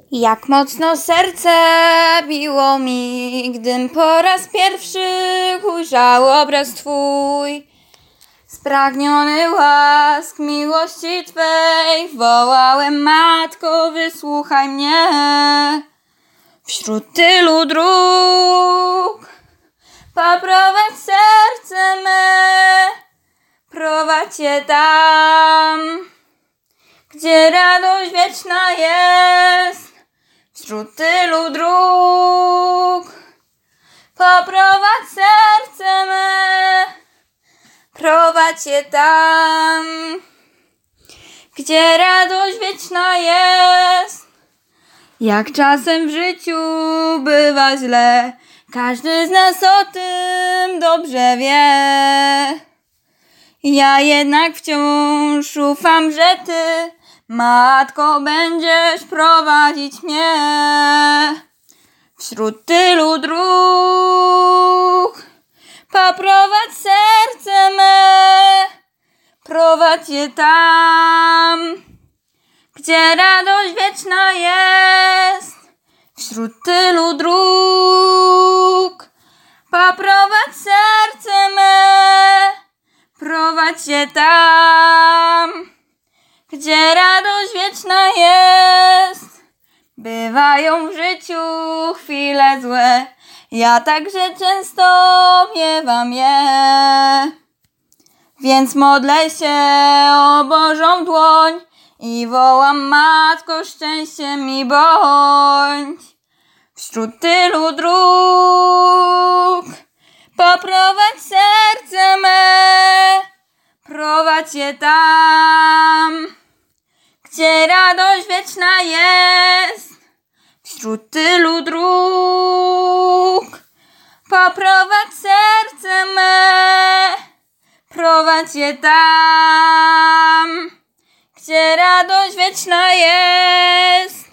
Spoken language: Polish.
Jak mocno serce biło mi, gdym po raz pierwszy ujrzał obraz Twój. Spragniony łask miłości Twej, wołałem: Matko, wysłuchaj mnie. Wśród tylu dróg poprowadź serce me, prowadź je tam, gdzie radość wieczna jest. Wśród tylu dróg poprowadź serce me, prowadź je tam, gdzie radość wieczna jest. Jak czasem w życiu bywa źle, każdy z nas o tym dobrze wie. Ja jednak wciąż ufam, że Ty, Matko, będziesz prowadzić mnie. Wśród tylu dróg poprowadź serce me, prowadź je tam, gdzie radość wieczna jest. Wśród tylu dróg poprowadź serce me, prowadź je tam, gdzie radość wieczna jest. Bywają w życiu chwile złe, ja także często miewam je. Więc modlę się o Bożą dłoń i wołam: Matko, szczęście mi bądź. Wśród tylu dróg poprowadź serce me, prowadź je tam, gdzie radość wieczna jest. Wśród tylu dróg poprowadź serce me, prowadź je tam, gdzie radość wieczna jest.